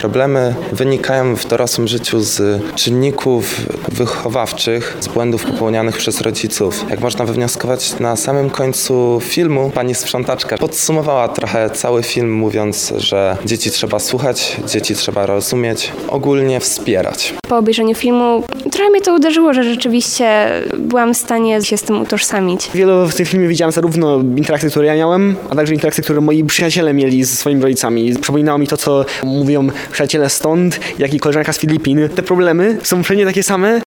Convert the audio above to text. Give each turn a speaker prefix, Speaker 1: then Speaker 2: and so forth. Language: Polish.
Speaker 1: Problemy wynikają w dorosłym życiu z czynników wychowawczych, z błędów popełnianych przez rodziców. Jak można wywnioskować, na samym końcu filmu pani sprzątaczka podsumowała trochę cały film, mówiąc, że dzieci trzeba słuchać, dzieci trzeba rozumieć, ogólnie wspierać.
Speaker 2: Po obejrzeniu filmu trochę mnie to uderzyło, że rzeczywiście byłam w stanie się z tym utożsamić.
Speaker 3: Wiele w tym filmie widziałem zarówno interakcje, które ja miałem, a także interakcje, które moi przyjaciele mieli ze swoimi rodzicami. Przypominało mi to, co mówią przyjaciele stąd, jak i koleżanka z Filipin. Te problemy są wszędzie takie same.